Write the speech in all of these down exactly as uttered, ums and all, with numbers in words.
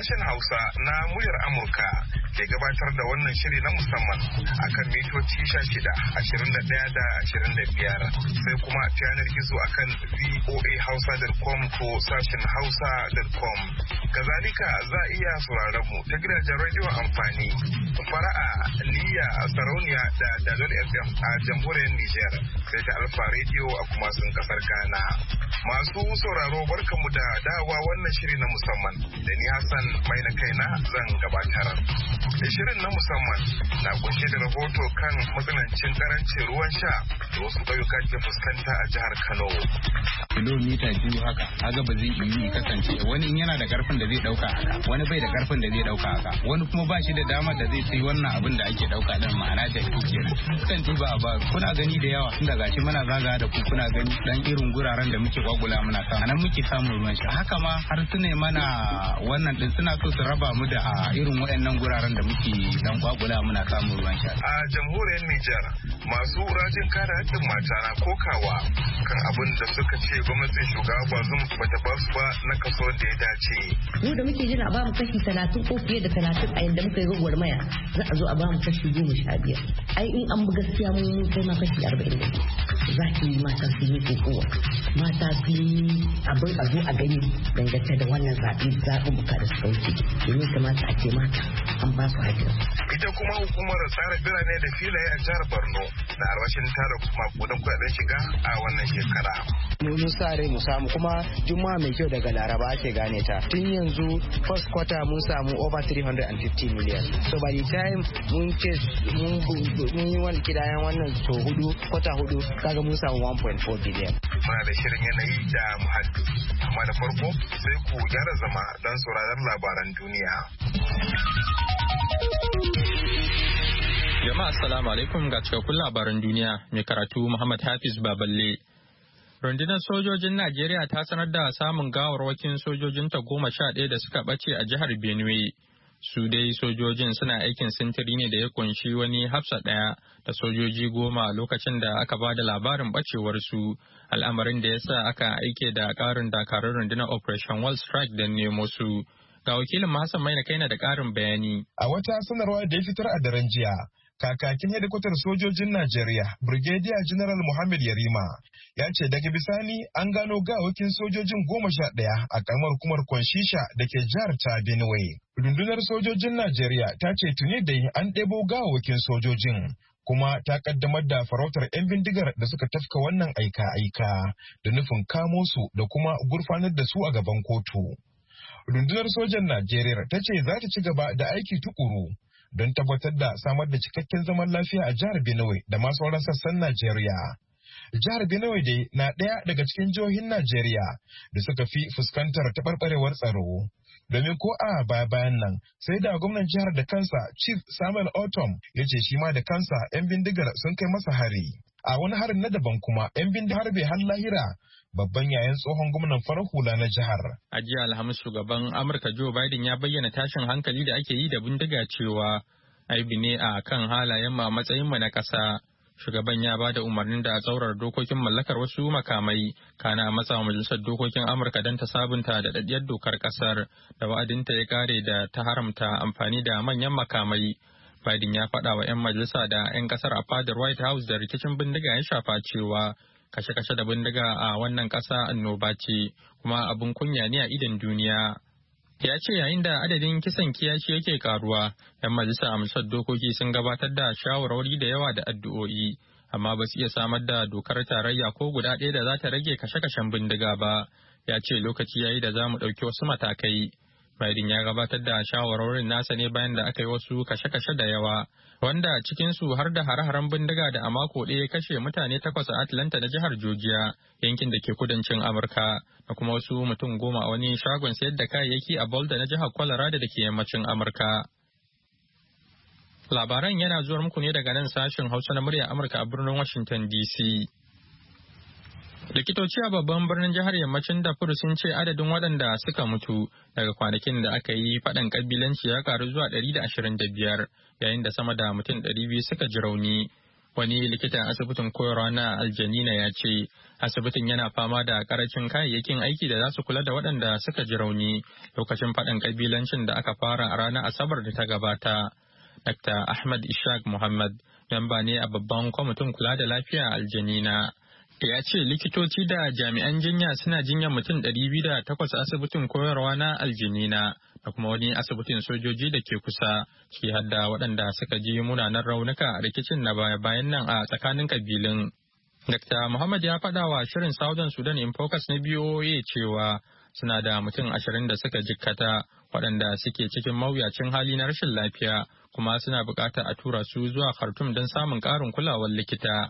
Sashen Hausa na muryar Amurka ke gabatar da wannan shiri na musamman akan mitoci sha shida, ashirin da ɗaya da ashirin da biyar sai kuma ta yanar gizo akan voa hausa dot com ko sashen hausa dot com. Kazalika za a iya sauraron mu ta gidajen rediyo amfani fara'a, liya, sarauniya da dalol F M a jamhuriyar Nijar sai ta Alfa Radio a kuma sun kasar Ghana. Masu sauraro barkamu da dawa wannan shiri na musamman da ni Hassan mai na kaina zan gabatar. Da shirin na musamman na kunshe da rahoto kan matsanancin karancin ruwan sha da wasu ƙauyuka ke fuskanta a jihar Kano. Kilomita biyu haka, haka ba zai iya kasance wani yana da karfin da zai dauka haka, wani bai da karfin da zai dauka haka, wani kuma ba shi da dama da zai sai wannan abin da ake dauka din ma'ana da kenan. Kan ba ba kuna gani da yawa tun daga shi muna zaga da ku kuna gani dan irin guraren da muke kwagula muna samu anan muke samun ruwan sha. Haka ma har su ne mana wannan din suna so su raba mu da irin waɗannan guraren da muke dan kwagula muna samun ruwan sha. A jamhuriyar Nijar masu rajin kare haƙƙin mata na kokawa kan abin da suka ce gwamnatin shugaba Bazoum bata ba su ba na kaso da ya dace. Mu da muke jira a ba mu kashi talatin ko fiye da talatin a yadda muka yi gwagwarmaya za a zo a ba mu kashi goma sha biyar. Ai in an bi gaskiya mu mun kai ma kashi arba'in da za ki yi mata su yi kokowa. Mata su yi abin a zo a gani dangance da wannan zaɓe zaɓuɓɓuka da suka wuce. Domin kamata a ce mata an ba su haƙƙin. Ita kuma hukumar tsara birane da filaye a jihar Borno na arwashin tara makudan kuɗaɗen shiga a wannan shekara. Mun sa rai mu samu kuma juma'a mai kyau daga Laraba ake gane ta. Tun yanzu first quarter mun samu over three hundred fifty million. So by the time mun ce mun yi wani kidayen wannan so hudu kwata hudu kaga mun samu one point four billion. Muna da shirin yanayi da muhalli. Amma da farko sai ku gyara zama don sauraron labaran duniya. Jama'a assalamu alaikum ga cikakkun labaran duniya mai karatu Muhammad Hafiz Baballe. Rundunar sojojin Najeriya ta sanar da samun gawarwakin sojojinta goma sha ɗaya da suka ɓace a jihar Benue. Su dai sojojin suna aikin sintiri ne da ya kunshi wani hafsa ɗaya da sojoji goma lokacin da aka ba da labarin ɓacewarsu, al'amarin da ya sa aka aike da ƙarin dakarun rundunar Operation Wall Strike don nemo su. Ga wakilin Hassan Maina kaina da ƙarin bayani. A wata sanarwa da ya fitar a daren jiya, kakakin hedikwatar sojojin Najeriya, Brigadier General Muhammad Yarima, ya ce daga bisani an gano gawakin sojojin goma sha ɗaya a kamar hukumar Kwanshisha da ke jihar ta Benue. Rundunar sojojin Najeriya ta ce tuni da an ɗebo gawakin sojojin, kuma ta kaddamar da farautar 'yan bindigar da suka tafka wannan aika-aika da nufin kamo su da kuma gurfanar da su a gaban kotu. Rundunar sojan Najeriya ta ce za ta ci gaba da aiki tukuru don tabbatar da samar da cikakken zaman lafiya a jihar Benue da ma sauran sassan Najeriya. Jihar Benue dai na ɗaya daga cikin jihohin Najeriya da suka fi fuskantar taɓarɓarewar tsaro. Domin ko a baya-bayan nan sai da gwamnan jihar da kansa Chief Samuel Otom ya ce shi ma da kansa 'yan bindigar sun kai masa hari. A wani harin na daban kuma 'yan bindigar harbe har lahira babban yayan tsohon gwamnan farar hula na jihar. A jiya Alhamis shugaban Amurka Joe Biden ya bayyana tashin hankali da ake yi da bindiga cewa aibi ne a kan halayen mu a matsayin mu na ƙasa. Shugaban ya ba da umarnin da a tsaurar dokokin mallakar wasu makamai, kana matsa majalisar dokokin Amurka don ta sabunta da daɗaɗɗiyar dokar ƙasar da wa'adinta ya kare da ta haramta amfani da manyan makamai. Biden ya faɗa wa 'yan majalisa da 'yan ƙasar a fadar White House da rikicin bindiga ya shafa cewa kashe-kashe da bindiga a wannan ƙasa annoba ce kuma abin kunya ne a idon duniya. Ya ce yayin da adadin kisan kiyashi yake karuwa, 'yan majalisa a majalisar dokoki sun gabatar da shawarwari da yawa da addu'o'i, amma ba su iya samar da dokar tarayya ko guda ɗaya da za ta rage kashe-kashen bindiga ba. Ya ce lokaci yayi da za mu ɗauki wasu matakai. Biden ya gabatar da shawarwarin nasa ne bayan da aka yi wasu kashe-kashe da yawa, wanda cikinsu har da hare-haren bindiga da a mako ɗaya kashe mutane takwas a Atlanta na jihar Georgia, yankin da ke kudancin Amurka, da kuma wasu mutum goma a wani shagon sayar da kayayyaki a Boulder na jihar Colorado da ke yammacin Amurka. Labaran yana zuwa muku ne daga nan sashen Hausa na murya Amurka a birnin Washington D C. Likitoci a babban birnin jihar yammacin Darfur sun ce adadin waɗanda suka mutu daga kwanakin da aka yi faɗan ƙabilanci ya karu zuwa ɗari da ashirin da biyar, yayin da sama da mutum ɗari biyu suka ji rauni. Wani likitan asibitin koyarwa na Aljanina ya ce asibitin yana fama da karancin kayayyakin aiki da za su kula da waɗanda suka ji rauni lokacin faɗin ƙabilancin da aka fara a ranar Asabar da ta gabata. Dakta Ahmad Ishaq Muhammad, memba ne a babban kwamitin kula da lafiya a Aljanina. Ya ce likitoci da jami'an jinya suna jinyar mutum ɗari biyu da takwas a asibitin koyarwa na Aljanina da kuma wani asibitin sojoji da ke kusa, ke hadda waɗanda suka ji munanan raunuka a rikicin na baya-bayan nan a tsakanin kabilun. Dakta Muhammad ya faɗa wa shirin Southern Sudan in Focus na B O A cewa suna da mutum ashirin da suka jikkata waɗanda suke cikin mawuyacin hali na rashin lafiya kuma suna buƙatar a tura su zuwa Khartoum don samun ƙarin kulawar likita.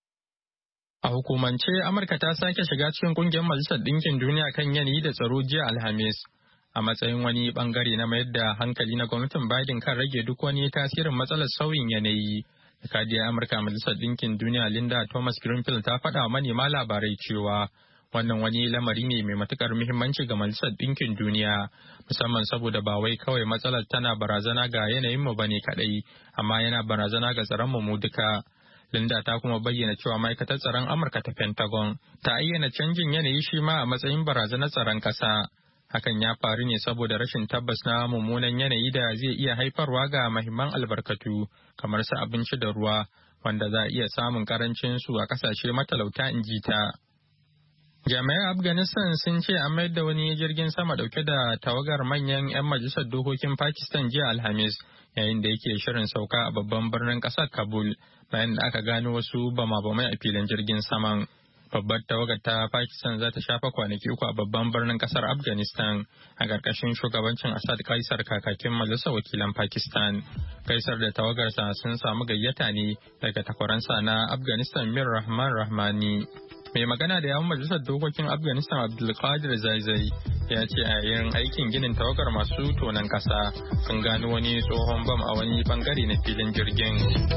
A hukumance, Amurka ta sake shiga cikin ƙungiyar Majalisar Ɗinkin Duniya kan yanayi da tsaro jiya Alhamis, a matsayin wani ɓangare na mayar da hankali na gwamnatin Biden kan rage duk wani tasirin matsalar sauyin yanayi. Jakadiyar Amurka Majalisar Ɗinkin Duniya Linda Thomas Greenfield ta faɗa wa manema labarai cewa wannan wani lamari ne mai matukar muhimmanci ga Majalisar Ɗinkin Duniya, musamman saboda ba wai kawai matsalar tana barazana ga yanayinmu ba ne kaɗai, amma yana barazana ga tsaronmu mu duka. Linda ta kuma bayyana cewa ma'aikatar tsaron Amurka ta Pentagon ta ayyana canjin yanayi shi ma a matsayin barazanar tsaron ƙasa. Hakan ya faru ne saboda rashin tabbas na mummunan yanayi da zai iya haifarwa ga mahimman albarkatu kamar su abinci da ruwa, wanda za a iya samun karancin su a ƙasashe matalauta, in ji ta. Jami'an Afghanistan sun ce an mayar da wani jirgin sama dauke da tawagar manyan 'yan majalisar dokokin Pakistan jiya Alhamis, yayin da yake shirin sauka a babban birnin kasar Kabul, bayan da aka gano wasu bama-bamai a filin jirgin saman. Babbar tawagar ta Pakistan za ta shafa kwanaki uku a babban birnin kasar Afghanistan a ƙarƙashin shugabancin Asad Kaisar, kakakin majalisar wakilan Pakistan. Kaisar da tawagarsa sun samu gayyata ne daga takwaransa na Afghanistan Mir Rahman Rahmani. Mai magana da yawun majalisar dokokin Afghanistan Abdulkadir Zaizai ya ce a yayin aikin ginin tawagar masu tonon kasa sun gano wani tsohon bam a wani bangare na filin jirgin.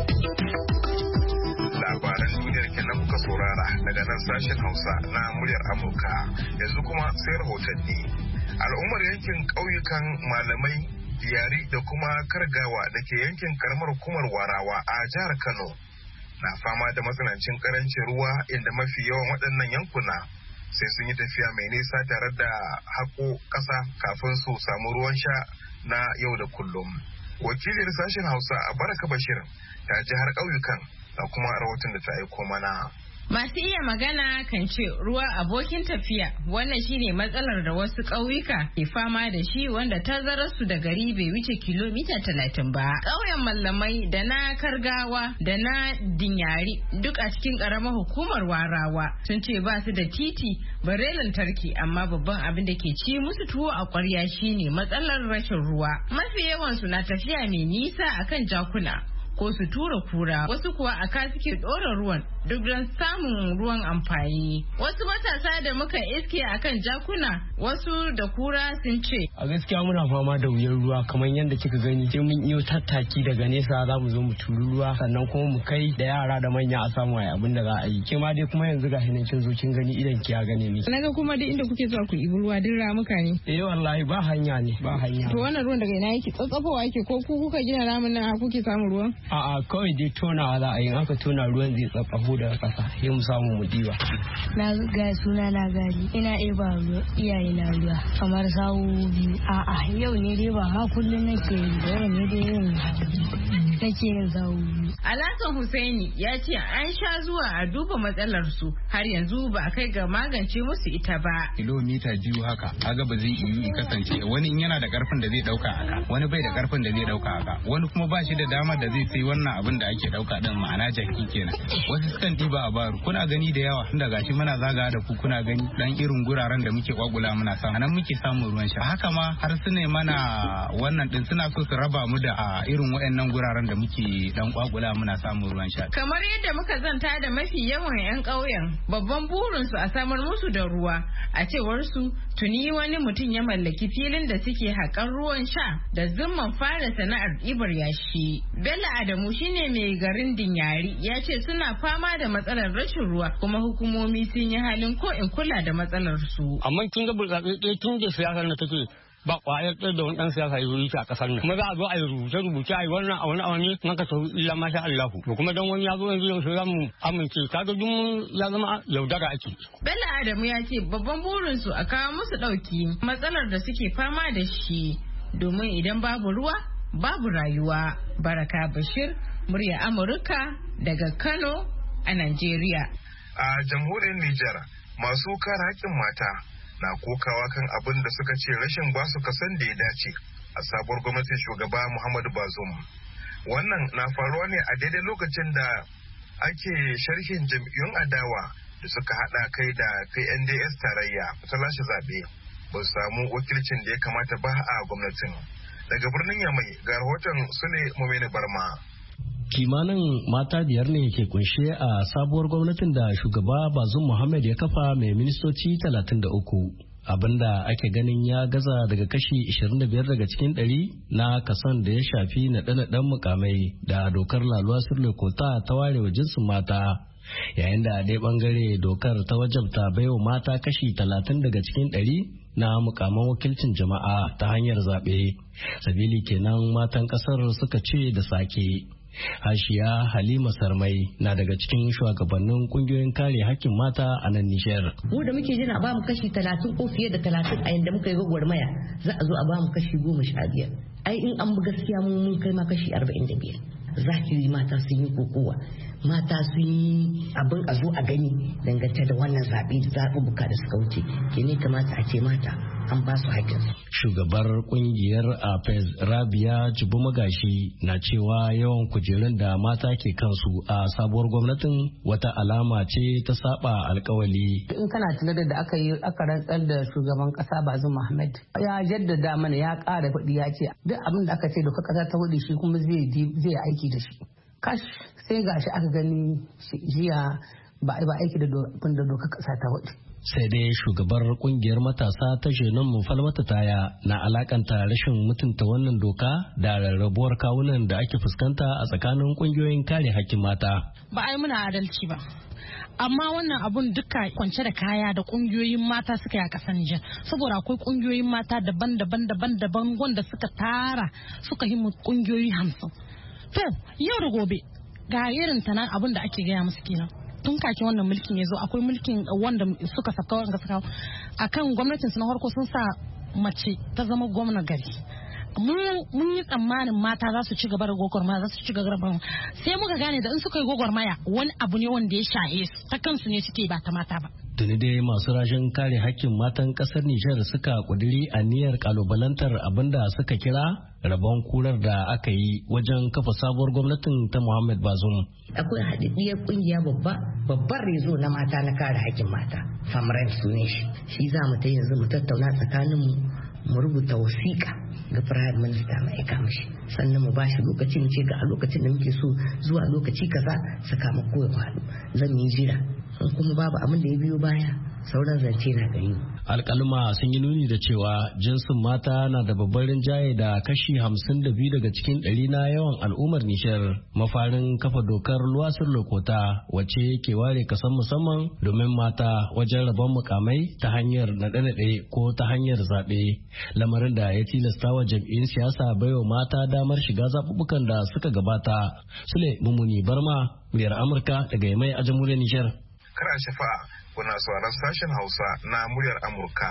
Labaran duniyar kenan kuka saurara daga nan sashen Hausa na muryar Amurka. Yanzu kuma sai rahotanni. Al'ummar yankin ƙauyukan malamai, yari da kuma kargawa da ke yankin karamar hukumar Warawa a jihar Kano na fama da matsanancin karancin ruwa, inda mafi yawan waɗannan yankuna sai sun yi tafiya mai nisa tare da haƙo ƙasa kafin su samu ruwan sha na yau da kullum. Wakilin sashen Hausa a Baraka Bashir ta ji har ƙauyukan da kuma rahoton da ta aiko mana. Masu iya magana kan ce ruwa abokin tafiya, wannan shine matsalar da wasu ƙauyuka ke fama da shi, wanda tazararsu da gari bai wuce kilomita talatin ba. Ƙauyen Mallamai da na Kargawa da na Dinyari duk a cikin ƙaramar hukumar Warawa sun ce ba su da titi bare lantarki, amma babban abin da ke ci musu tuwo a ƙwarya shine matsalar rashin ruwa. Mafi yawansu na tafiya mai nisa akan jakuna ko su tura kura, wasu kuwa a ka suke ɗora ruwan duk don samun ruwan amfani. Wasu matasa da muka iske akan jakuna, wasu da kura sun ce, a gaskiya muna fama da wuyar ruwa kamar yadda kika gani, sai mun iyo tattaki daga nesa za mu zo mu turi ruwa, sannan kuma mu kai da yara da manya a samu ayi abin da za a yi. Ke ma dai kuma yanzu ga hinan kin zo kin gani idan ki ya gane ni. Naga kuma duk inda kuke zuwa ku ibi ruwa duk ramuka ne. Eh wallahi ba hanya ne, ba hanya. To wannan ruwan daga ina yake? Tsatsafowa yake ko ku kuka gina ramin nan kuke samun ruwan? A'a kawai dai tonawa za a yi, aka tona ruwan zai tsatsafo daga ƙasa sai mu samu mu diba. Na ga suna na gari ina eba ruwa iyaye na ruwa kamar sawu biyu. A'a yau ne dai ba ma kullum nake yi da yau ne dai yin nake yin sawu biyu. Alhassan Husaini ya ce an sha zuwa a duba matsalar su, har yanzu ba a kai ga magance musu ita ba. Kilomita biyu haka kaga ba zai iya kasance, wani in yana da karfin da zai dauka haka, wani bai da karfin da zai dauka haka, wani kuma ba shi da dama da zai sai wannan abin da ake dauka din, ma'ana jaki kenan. Wasu sukan diba a baro, kuna gani da yawa tunda gashi muna zaga da ku, kuna gani dan irin guraren da muke kwakula muna samu, nan muke samun ruwan sha. Haka ma har su ne mana wannan din, suna so su raba mu da irin waɗannan guraren da muke dan kwakula muna samun ruwan sha. Kamar yadda muka zanta da mafi yawan 'yan ƙauyen, babban burinsu a samar musu da ruwa. A cewar su, tuni wani mutum ya mallaki filin da suke haƙar ruwan sha da zumman fara sana'ar ɗibar yashi. Bello Adamu shine mai garin Dinyari, ya ce suna fama da matsalar rashin ruwa, kuma hukumomi sun yi halin ko in kula da matsalar su. Amma kin ga burtsatse tun da siyasar na take ba kwayar da wani dan siyasa ya yi a kasar nan kuma za a zo a yi rubuce rubuce a yi wannan a wani awani nan ka sau illa masha Allah to kuma dan wani ya zo yanzu yau sai mu amince kaga duk ya zama yaudara ake. Bello Adamu ya ce babban burin su a kawo musu dauki matsalar da suke fama da shi domin idan babu ruwa babu rayuwa. Baraka Bashir, murya Amurka daga Kano a Najeriya. A jamhuriyar Nijar masu kare haƙƙin mata na kokawa kan abin da suka ce rashin basu kasan da ya dace a sabuwar gwamnatin shugaba Muhammadu Bazoum. Wannan na faruwa ne a daidai lokacin da ake sharhin jam'iyyun adawa da suka haɗa kai da P N D S tarayya ta lashe zaɓe ba su samu wakilcin da ya kamata ba a gwamnatin. Daga birnin Yamai ga rahoton Sule Mumini Barma. Kimanin mata biyar ne ke kunshe a sabuwar gwamnatin da shugaba Bazoum Muhammad ya kafa mai ministoci talatin da uku. Abinda ake ganin ya gaza daga kashi ishirin da biyar daga cikin ɗari na kason da ya shafi naɗe-naɗen mukamai da dokar laluwa sirle kota ta ware wa jinsin mata. Yayin da a ɗaya ɓangare dokar ta wajabta baiwa mata kashi talatin daga cikin ɗari na mukaman wakilcin jama'a ta hanyar zaɓe. Sabili kenan matan ƙasar suka ce da sake. Hashiya Halima Sarmai na daga cikin shugabannin kungiyoyin kare hakkin mata a nan Nijar. Mu da muke jina ba mu kashi talatin ko fiye da talatin a yanda muka yi gwagwarmaya za a zo a ba mu kashi goma sha biyar. Ai in an bi gaskiya mu mun kai ma kashi arba'in da biyar. Zahiri mata sun yi kokowa. Mata sun yi abin a zo a gani dangance da wannan zaɓe da zaɓuɓɓuka da suka wuce. Ke ne kamata a ce mata an ba su haƙƙinsu. Shugabar kungiyar A P E Z Rabia Jibu Magashi na cewa yawan kujerun da mata ke kansu a sabuwar gwamnatin wata alama ce ta saba alkawali. In kana tunanin da aka yi aka rantsar da shugaban kasa Bazoum Muhammad ya jaddada mana ya ƙara kuɗi ya ce duk abin da aka ce doka kasa ta hudu shi kuma zai zai aiki da shi. Kash sai gashi aka gani jiya ba ba aiki da doka kasa ta hudu. Sai dai shugabar kungiyar matasa ta Jenon Mufalmata Taya na alakanta rashin mutunta wannan doka da rarrabuwar kawunan da ake fuskanta a tsakanin kungiyoyin kare hakkin mata. Ba ai muna adalci ba. Amma wannan abun duka kwance da kaya da kungiyoyin mata suka yi a ƙasar Nijar saboda akwai kungiyoyin mata daban-daban daban-daban wanda suka tara suka yi kungiyoyi hamsin. To yau da gobe ga irin tanan abun da ake gaya musu kenan. Tun kake wannan mulkin ya zo akwai mulkin wanda suka saka wanda suka akan gwamnatin su na farko sun sa mace ta zama gwamna gari. Mun yi tsammanin mata za su ci gaba da gwagwarmaya za su ci gaba da sai muka gane da in suka yi gwagwarmaya wani abu ne wanda ya shaye su ta kansu ne suke ba ta mata ba. Tuni dai masu rashin kare hakkin matan kasar Nijar suka kuduri aniyar kalubalantar abinda suka kira rabon kurar da aka yi wajen kafa sabuwar gwamnatin ta Muhammad Bazoum. Akwai haɗaɗɗiyar ƙungiya babba babbar rezo na mata na kare hakkin mata. Famran sune shi. Shi za mu ta yanzu mu tattauna tsakanin mu mu rubuta wasiƙa ga Prime Minister mai aika mishi. Sannan mu bashi lokaci mu ce ga a lokacin da muke so zuwa lokaci kaza sakamako ya faɗo. Zan yi jira. In kuma babu abin da ya biyo baya sauran zance na gari. Alƙaluma sun yi nuni da cewa jinsin mata na da babbar rinjaye da kashi hamsin da biyu daga cikin ɗari na yawan al'ummar Nishar. Mafarin kafa dokar luwasir lokota wacce ke ware kasan musamman domin mata wajen rabon mukamai ta hanyar naɗe-naɗe ko ta hanyar zaɓe. Lamarin da ya tilasta wa jam'iyyun siyasa baiwa mata damar shiga zaɓuɓɓukan da suka gabata. Sule Mumuni Barma, muryar Amurka daga Yamai a jamhuriyar Nishar. Kar a shafa'a kuna sauraron sashen Hausa na muryar Amurka.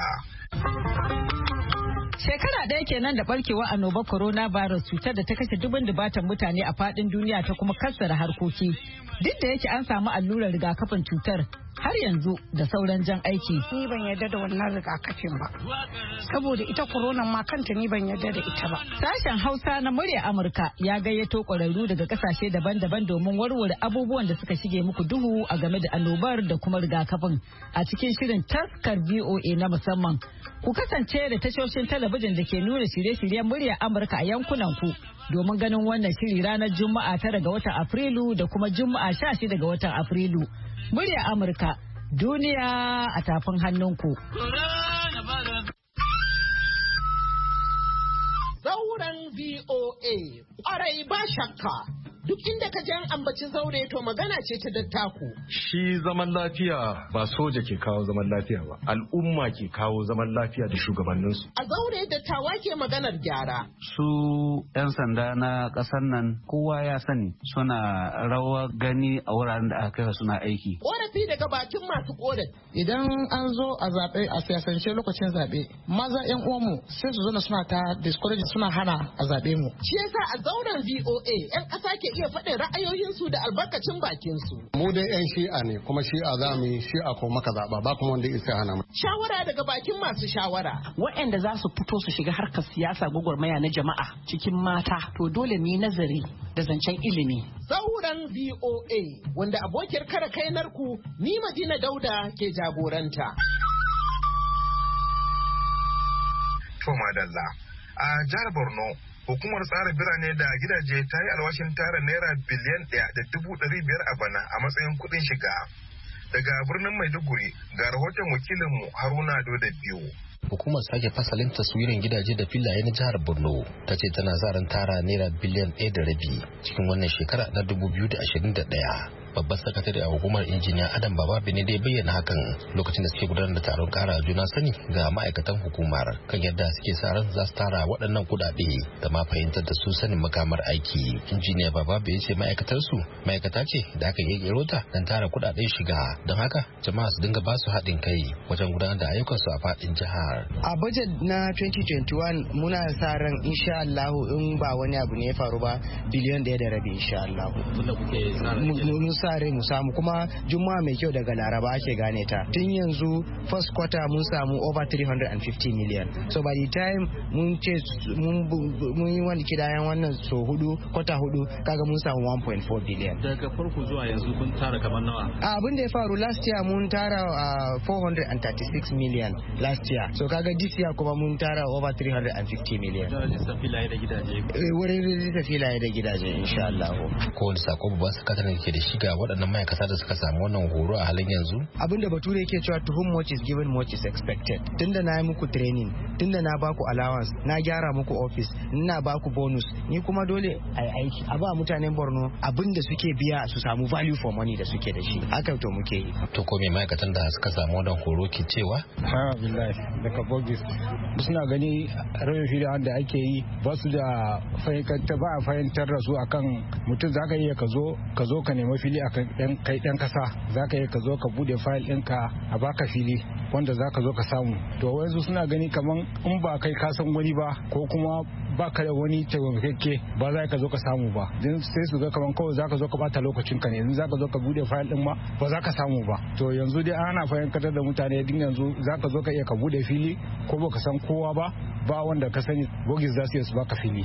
Shekara ɗaya kenan da barkewa annobar coronavirus cutar da ta kashe dubin dubatan mutane a faɗin duniya ta kuma kassara harkoki. Duk da yake an samu allurar rigakafin cutar har yanzu da sauran jan aiki. Ni ban yarda da wannan rigakafin ba. Saboda ita corona ma kanta ni ban yarda da ita ba. Sashen Hausa na murya Amurka ya gayyato ƙwararru daga ƙasashe daban-daban domin warware abubuwan da suka shige muku duhu a game da annobar da kuma rigakafin a cikin shirin taskar V O A na musamman. Ku kasance da tashoshin talabijin da ke nuna shirye-shiryen murya Amurka a yankunan ku domin ganin wannan shiri ranar Juma'a tara ga watan Afrilu da kuma Juma'a sha shida ga watan Afrilu. Murya Amurka, duniya a tafin hannunku. Sauran V O A, ƙwarai ba shakka. duk inda ka ji an ambaci zaure to magana ce ta dattako. Shi zaman lafiya ba soja ke kawo zaman lafiya ba, al'umma ke kawo zaman lafiya da shugabanninsu. A zaure dattawa ke maganar gyara. Su 'yan sanda na ƙasar nan kowa ya sani suna rawa gani a wuraren da aka kai suna aiki. Ƙorafi daga bakin masu ƙorafi. Idan an zo a zaɓe a siyasance lokacin zaɓe, maza 'yan uwanmu sai su zana suna ta discourage suna hana a zaɓe mu. Shi yasa a zauren V O A 'yan ƙasa ke iya faɗin ra'ayoyinsu da albarkacin bakinsu. Mu dai 'yan shi'a ne kuma shi'a za mu yi shi'a ko maka zaɓa ba kuma wanda isa hana mu. Shawara daga bakin masu shawara. Waɗanda za su fito su shiga harkar siyasa gwagwarmaya na jama'a cikin mata to dole mu yi nazari da zancen ilimi. Zauren V O A wanda abokiyar kare kainarku ni Madina Dauda ke jagoranta. To madalla. A jihar Borno, hukumar tsara birane da gidaje ta yi alwashin tara naira biliyan ɗaya da dubu ɗari biyar a bana a matsayin kuɗin shiga. Daga birnin Maiduguri ga rahoton wakilinmu Haruna Doda biyu. Hukumar sake fasalin taswirin gidaje da filaye na jihar Borno ta ce tana zaran tara naira biliyan ɗaya da rabi cikin wannan shekara na dubu biyu da ashirin da ɗaya. Babban sakatare a hukumar injiniya Adam Baba Bene dai bayyana hakan lokacin da suke gudanar da taron kara juna sani ga ma'aikatan hukumar kan yadda suke sa ran za su tara waɗannan kuɗaɗe da ma fahimtar da su sanin makamar aiki. Injiniya Baba ya ce ma'aikatar su ma'aikata ce da aka yi ta don tara kuɗaɗen shiga, don haka jama'a su dinga ba su haɗin kai wajen gudanar da ayyukansu a faɗin jihar. A budget na twenty twenty-one muna sa ran insha Allah in ba wani abu ne ya faru ba biliyan ɗaya da rabi insha Allah. Mun sa rai mu samu kuma juma'a mai kyau daga Laraba ake gane ta. Tun yanzu first quarter mun samu over three hundred fifty million. So by the time mun ce mun yi wani kidayan wannan so hudu kwata hudu kaga mun samu one point four billion. Daga farko zuwa yanzu kun tara kamar nawa? Abin da ya faru last year mun tara four hundred thirty-six million last year. So kaga this year kuma mun tara over three hundred fifty million. Rajista filaye da gidaje. Wurin rajista filaye da gidaje insha Allah. Kowane sako babban sakataren ke da shiga waɗannan ma'aikata da suka samu wannan horo a halin yanzu? Abin da bature yake cewa to whom much is given much is expected. Tunda na yi muku training, tunda na baku allowance, na gyara muku office, ina baku bonus, ni kuma dole a yi aiki. A ba mutanen Borno abin da suke biya su samu value for money da suke da shi. Haka to muke yi. To ko me ma'aikatan da suka samu wannan horo ke cewa? Alhamdulillah daga Bogis. Suna gani rayu shi da ake yi ba su da fahimtar ba a fahimtar da su akan mutum za ka iya ka zo ka zo ka nemi fili a kai ɗan kasa, za ka iya ka zo ka bude fayil ɗinka a baka fili wanda za ka zo ka samu. To wayansu suna gani kaman in ba kai ka san wani ba ko kuma ba ka da wani taimakekke ba za ka zo ka samu ba, din sai su ga kaman kawai za ka zo ka bata lokacin ka ne, in za ka zo ka bude fayil ɗin ma ba za ka samu ba. To yanzu dai ana fahimtar da mutane din yanzu za ka zo ka iya ka bude fili ko ba ka san kowa ba ba wanda ka sani Bogis za su yi su baka fili.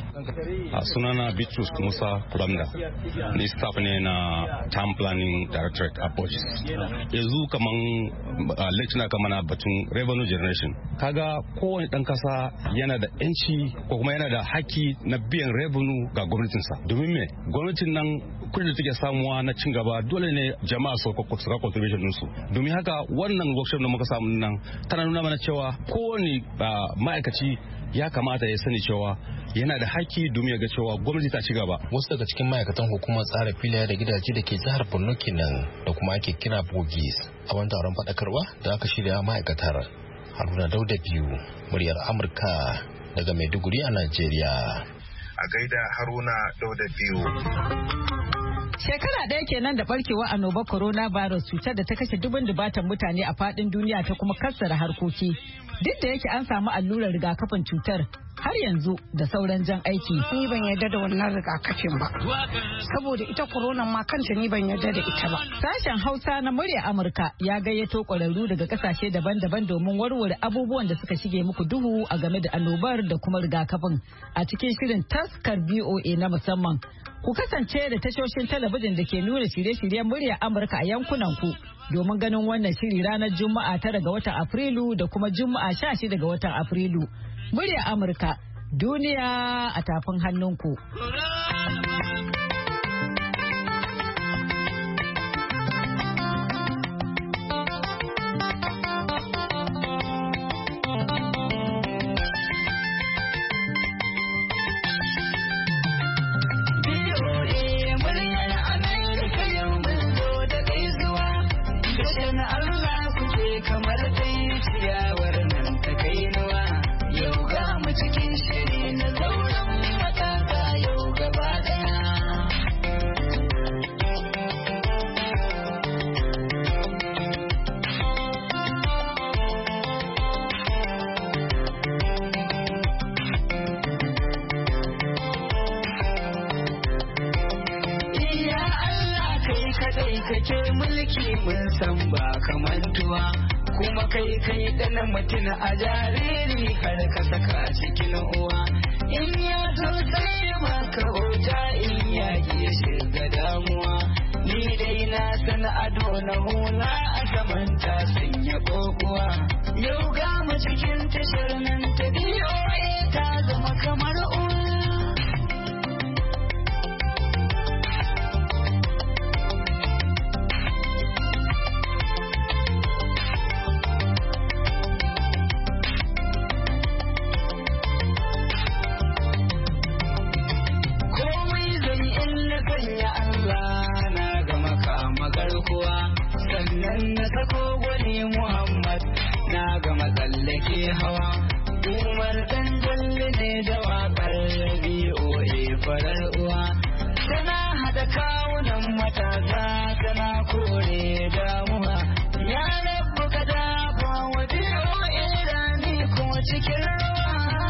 A sunana Bitrus Musa Kuramda, ni staff ne na Town Planning Directorate a Bogis. Yanzu kaman lecture kaman na batun revenue generation. Kaga kowane dan kasa yana da yanci ko kuma yana da haki na biyan revenue ga gwamnatinsa. Domin me? Gwamnatin nan kudin da take samuwa na cin gaba dole ne jama'a su ka contribution ɗinsu. Domin haka wannan workshop da muka samu nan tana nuna mana cewa kowane ma'aikaci ya kamata ya sani cewa yana da haƙƙi domin ya ga cewa gwamnati ta ci gaba. Wasu daga cikin ma'aikatan hukumar tsara filaye da gidaje da ke jihar Borno kenan da kuma ake kira Bogis a wani taron faɗakarwa da aka shirya ma'aikatar. Haruna Dauda biyu, muryar Amurka daga Maiduguri a Najeriya. A gaida Haruna Dauda biyu. Shekara ɗaya kenan da barkewa annobar coronavirus, cutar da ta kashe dubun dubatan mutane a faɗin duniya ta kuma kassara harkoki. Duk da yake an samu allurar rigakafin cutar, har yanzu da sauran jan aiki. Ni ban yarda da wannan rigakafin ba, saboda ita corona ma kanta ni ban yarda da ita ba. Sashen Hausa na murya Amurka ya gayyato ƙwararru daga ƙasashe daban-daban domin warware abubuwan da suka shige muku duhu a game da annobar da kuma rigakafin a cikin shirin taskar V O A na musamman. Ku kasance da tashoshin talabijin da ke nuna shirye-shiryen murya Amurka a yankunan ku domin ganin wannan shiri ranar Juma'a tara ga watan Afrilu da kuma Juma'a sha shida ga watan Afrilu. Murya Amurka, duniya a tafin hannunku. kamar dai ciyawar nan ta kainuwa. Yau ga mu cikin shiri na zauren matasa yau gaba daya. Kake mulki mun san ba kamantuwa, kuma kai kai dana mutum a jariri har ka saka cikin uwa. In ya tausayi maka hota, in ya ya shiga damuwa. Ni dai na san ado na hula a samanta sun ya kokuwa. Yau ga mu cikin tashar nan ta B O A ta zama kamar uwa. Sannan na sako gwani Muhammad na gama tsallake hawa. Umar dan jalle ne da waƙar B O A farar uwa. Tana haɗa kawunan matasa tana kore damuwa. Ya rabu ka dafa wa B O A rani kuma cikin ruwa.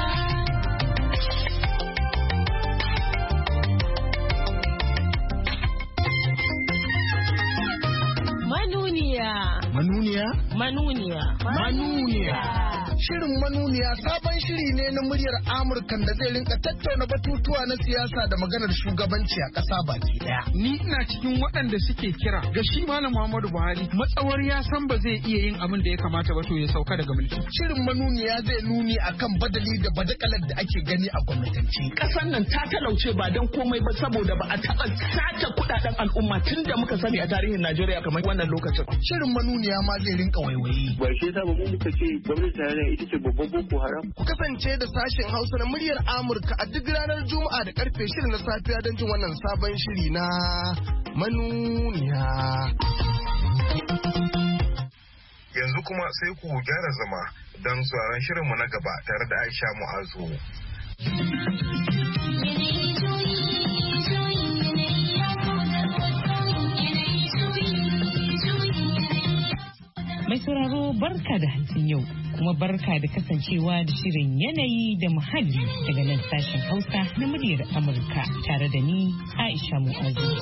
Manuniya. Manuniya? Manuniya. Manuniya. Shirin Manuniya sabon shiri ne na muryar Amurka da zai rinka tattauna batutuwa na siyasa da maganar shugabanci a ƙasa baki daya. Ni ina cikin waɗanda suke kira ga shi Malam Muhammadu Buhari matsawar ya san ba zai iya yin abin da ya kamata ba to ya sauka daga mulki. Shirin Manuniya zai nuni akan badali da badakalar da ake gani a gwamnatance. Ƙasar nan ta talauce ba don komai ba saboda ba a taɓa sace kuɗaɗen al'umma tun da muka sani a tarihin Najeriya kamar wannan lokacin. Shirin Manuniya ma zai rinka waiwaye. Ba shi yasa ba mu muka ce gwamnati tarayya ita ce babban boko haram. Ku kasance da sashen Hausa na muryar Amurka a duk ranar Juma'a da karfe shirin na safiya don jin wannan sabon shiri na Manuniya. Yanzu kuma sai ku gyara zama don sauraron shirinmu na gaba tare da Aisha Mu'azu. Mai sauraro barka da hantsin yau kuma barka da kasancewa da shirin yanayi da muhalli daga nan sashen Hausa na muryar Amurka tare da ni Aisha Mu'azu.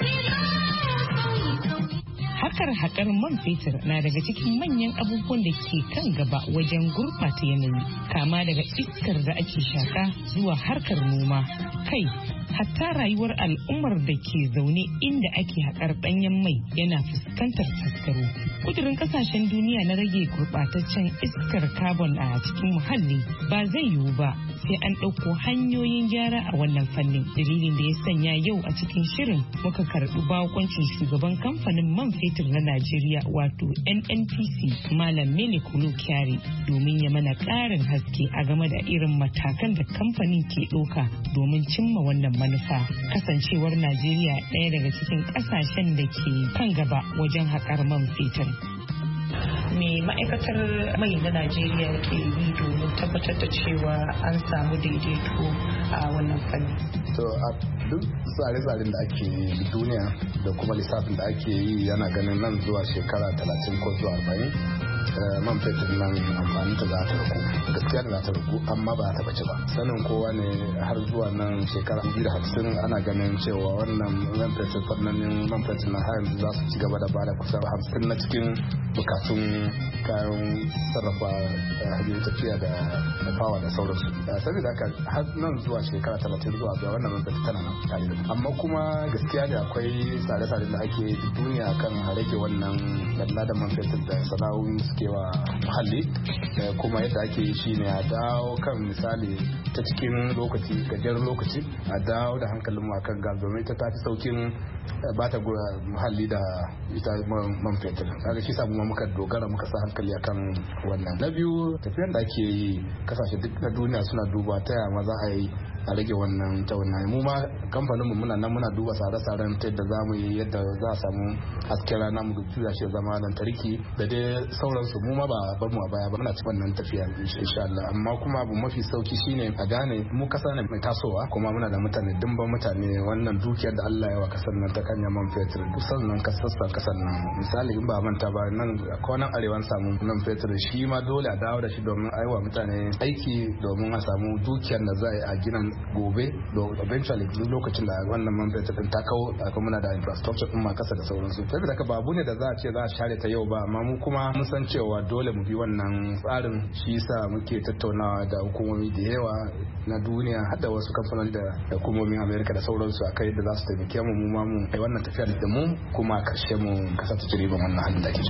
Harkar haƙar man fetur na daga cikin manyan abubuwan da ke kan gaba wajen gurɓata yanayi, kama daga iskar da ake shaƙa zuwa harkar noma, kai hatta rayuwar al'ummar da ke zaune inda ake haƙar ɗanyen mai yana fuskantar taskaro. Kudurin ƙasashen duniya na rage gurɓataccen iskar carbon a cikin muhalli ba zai yiwu ba sai an ɗauko hanyoyin gyara a wannan fannin. Dalilin da ya sanya yau a cikin shirin muka karɓi bakoncin shugaban kamfanin man fetur na Najeriya wato N N P C Malam Mele Kulu Kyari domin ya mana ƙarin haske a game da irin matakan da kamfanin ke ɗauka domin cimma wannan manufa. Kasancewar Najeriya ɗaya daga cikin ƙasashen da ke kan gaba wajen haƙar man fetur. Me ma'aikatar mai na Najeriya ke yi domin tabbatar da cewa an samu daidaito a wannan fanni? To a duk tsare-tsaren da ake yi duniya da kuma lissafin da ake yi yana ganin nan zuwa shekara talatin ko zuwa arba'in man fetur nan amfani ta za ta ragu, gaskiya da za ta ragu amma ba ta bace ba. Sanin kowa ne har zuwa nan shekara biyu da hamsin ana ganin cewa wannan man fetur fannanin man fetur na har yanzu za su ci gaba da bada kusan hamsin na cikin bukatun kayan sarrafa hanyoyin tafiya da fawa da sauransu. Saboda haka har nan zuwa shekara talatin zuwa zuwa wannan man fetur tana nan tare da amma kuma gaskiya da akwai tsare-tsare da ake yi duniya kan rage wannan dalla da man fetur da sana'o'in suke wa muhalli, kuma yadda ake yi shine a dawo kan misali ta cikin lokaci gajeren lokaci a dawo da hankalin mu akan gas domin ta tafi saukin ba ta muhalli da ita man fetur. Kaga shi samu muka dogara muka sa hankali akan wannan. Na biyu tafiyan da ake yi kasashe duk na duniya suna duba ta yaya ma za a yi a rage wannan ta wannan mu ma kamfanin mu muna nan muna duba tsare-tsaren ta yadda za mu yi yadda za a samu hasken rana mu juya shi zama lantarki da dai sauransu mu ma ba bar mu a baya ba muna cikin wannan tafiya insha Allah amma kuma abu mafi sauki shine a gane mu kasa ne mai tasowa kuma muna da mutane dimban mutane wannan dukiyar da Allah ya wa kasar nan ta kanya man fetur duk sannan kasar kasar nan misali in ba manta ba nan kwanan arewan samu man fetur shi ma dole a dawo da shi domin aiwa mutane aiki domin a samu dukiyar da za a gina gobe eventually lokacin da wannan man fetur din ta kawo aka muna da infrastructure din ma kasa da sauransu saboda haka babu ne da za a ce za a share ta yau ba amma mu kuma mun san cewa dole mu bi wannan tsarin shi yasa muke tattaunawa da hukumomi da yawa na duniya har da wasu kamfanoni da hukumomin Amerika da sauransu a kai da za su taimake mu mu ma mu kai wannan tafiyar da mu kuma karshe mu kasa ta riban wannan halin da ke.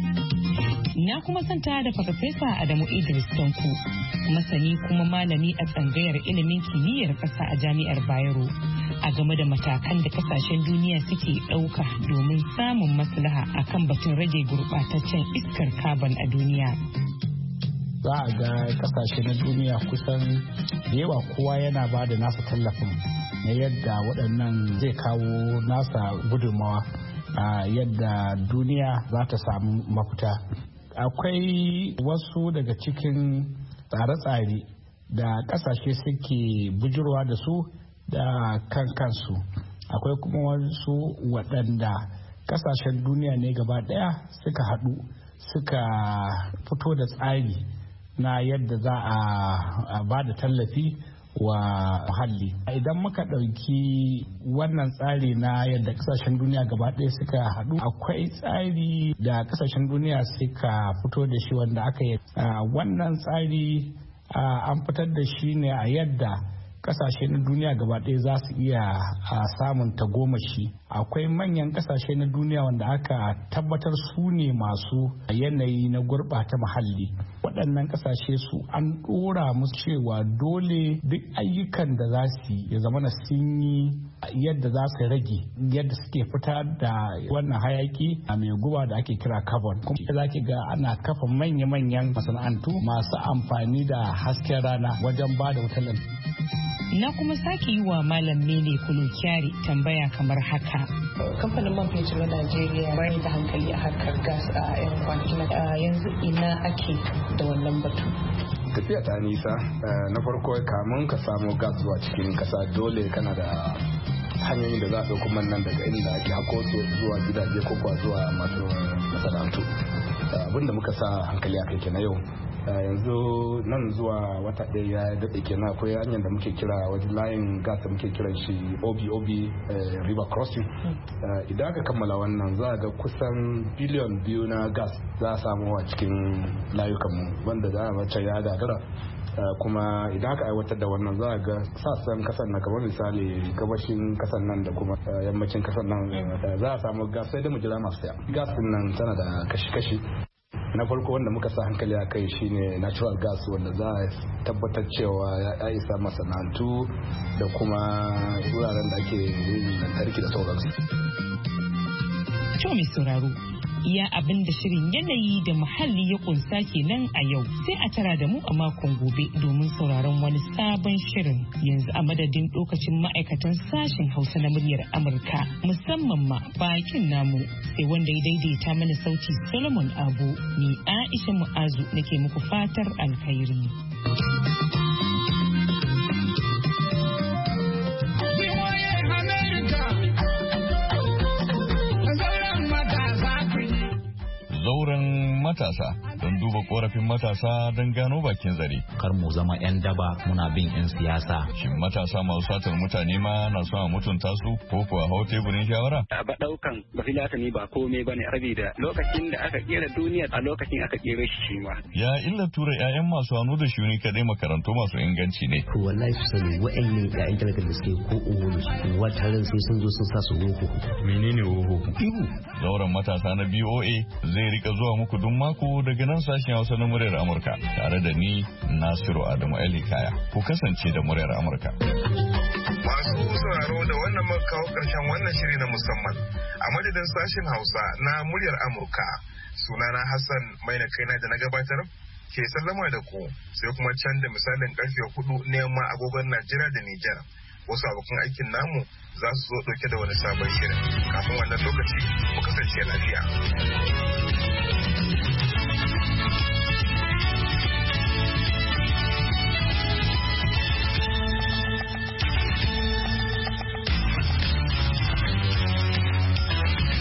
Na kuma santa da Farfesa Adamu Idris Tanko, masani kuma malami a tsangayar ilimin kimiyyar ƙasa a Jami'ar Bayero, a game da matakan da kasashen duniya suke ɗauka domin samun maslaha akan batun rage gurɓataccen iskar carbon a duniya. Za a ga kasashe na duniya kusan da yawa kowa yana ba da nasa tallafin na yadda waɗannan zai kawo nasa gudunmawa a yadda duniya za ta samu mafita. Akwai wasu daga cikin tsare-tsare da kasashe suke bujurwa da su da kan kansu, akwai kuma wasu waɗanda kasashen duniya ne gaba ɗaya suka haɗu suka fito da tsari na yadda za a ba da tallafi wa muhalli. Idan muka ɗauki wannan tsari na yadda kasashen duniya gaba ɗaya suka haɗu, akwai tsari da kasashen duniya suka fito da shi wanda aka yi. Wannan tsari an fitar da shi ne a yadda kasashe na duniya gaba ɗaya za su iya samun tagomashi. Akwai manyan kasashe na duniya wanda aka tabbatar su ne masu yanayi na gurɓata muhalli. Waɗannan kasashe su an ɗora musu cewa dole duk ayyukan da za su yi ya zama na sun yi yadda za su rage yadda suke fitar da wannan hayaki a mai guba da ake kira carbon. Kuma za ki ga ana kafa manya-manyan masana'antu masu amfani da hasken rana wajen ba da wutar lantarki. Na kuma sake yi wa Malam Mele Kulu Kyari tambaya kamar haka. Kamfanin man fetur na Najeriya bayan da hankali a harkar gas a yan kwanaki na yanzu ina ake da wannan batu. Tafiya ta nisa na farko kamun ka samu gas zuwa cikin kasa dole kana da hanyoyin da za a ɗauko man nan daga inda ake hako zuwa gidaje ko kuwa zuwa masu masana'antu. Abinda muka sa hankali a kai kenan yau. yanzu nan zuwa wata ɗaya ya daɗe kenan akwai hanyar da muke kira wajen layin gas da muke kiran shi O B O B river crossing. Idan aka kammala wannan za a ga kusan biliyon biyu na gas za a samu a cikin layukanmu wanda za a mace ya gagara. kuma idan aka aiwatar da wannan za a ga sassan kasar na kamar misali gabashin kasar nan da kuma yammacin kasar nan za a samu gas sai da mu jira masu saya. Gas din nan tana da kashi-kashi. Na farko wanda muka sa hankali a kai shine natural gas wanda za a tabbatar cewa ya isa masana'antu da kuma wuraren da ake yin lantarki da sauransu. Mai sauraro iya abin da shirin yanayi da muhalli ya kunsa kenan a yau, sai a tara da mu a makon gobe domin sauraron wani sabon shirin. Yanzu a madadin lokacin ma'aikatan sashen Hausa na muryar Amurka musamman ma bakin namu sai wanda ya daidaita mana sauti Solomon Abu, ni Aisha Mu'azu nake muku fatar alkhairi. Zauren matasa don duba korafin matasa don gano bakin zare. Kar mu zama 'yan daba muna bin 'yan siyasa. Shin matasa masu satar mutane ma na son a mutunta su ko kuwa hau teburin shawara? Ba daukan ba filatani ba komai ba ne saboda lokacin da aka kera duniya a lokacin aka kera shi shi ma. Ya illa tura 'ya'yan masu hannu da shuni kadai makarantu masu inganci ne. To wallahi su sani wa'annan 'ya'yan talakar da suke ko uwo da su wata ran sai sun zo sun sa su woho. Menene woho? Ihu. Zauren matasa na B O A zai rika zuwa muku duk mako daga nan sashen Hausa na muryar Amurka tare da ni Nasiru Adamu Ali Kaya. Ku kasance da muryar Amurka. Masu sauraro da wannan muka kawo karshen wannan shiri na musamman a madadin sashen Hausa na muryar Amurka. Sunana Hassan mai na kaina da na gabatar ke sallama da ku sai kuma can da misalin karfe hudu na yamma agogon Najeriya da Nijar. Wasu abokan aikin namu za su zo dauke da wani sabon shirin. Kafin wannan lokaci mu kasance lafiya.